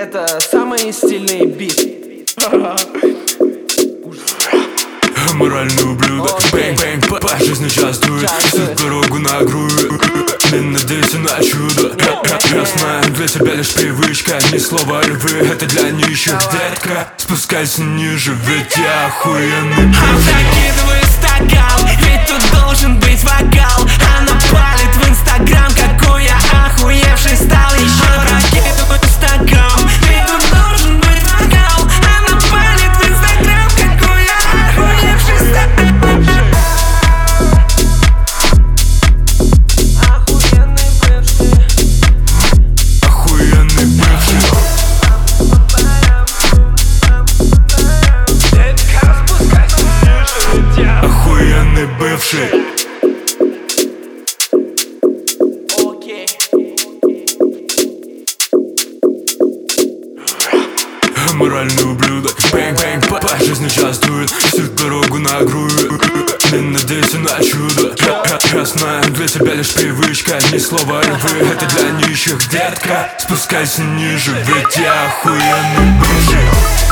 это самый стильный бит. Моральный ублюдок, бэнг-бэнг, по жизни частует, всю дорогу на грудь. Не надейся на чудо. Я знаю, для тебя лишь привычка, ни слова львы, это для нищих, детка. Спускайся ниже, ведь я охуенный. Закидываю стакан, ведь тут должен быть вокал. Она палит в инстаграм, какой я охуевший стал. Еще закидываю стакан, ведь тут должен быть вокал. Она палит в инстаграм, какой я охуевший стал. Охуенный бывший. Охуенный бывший. Окей. Моральный ублюдок, бэнг-бэнг, по жизни частует, всю дорогу на грудь. Не надейся на чудо. Я знаю, для тебя лишь привычка, ни слова львы, это для нищих, детка. Спускайся ниже, ведь я охуенный бывший.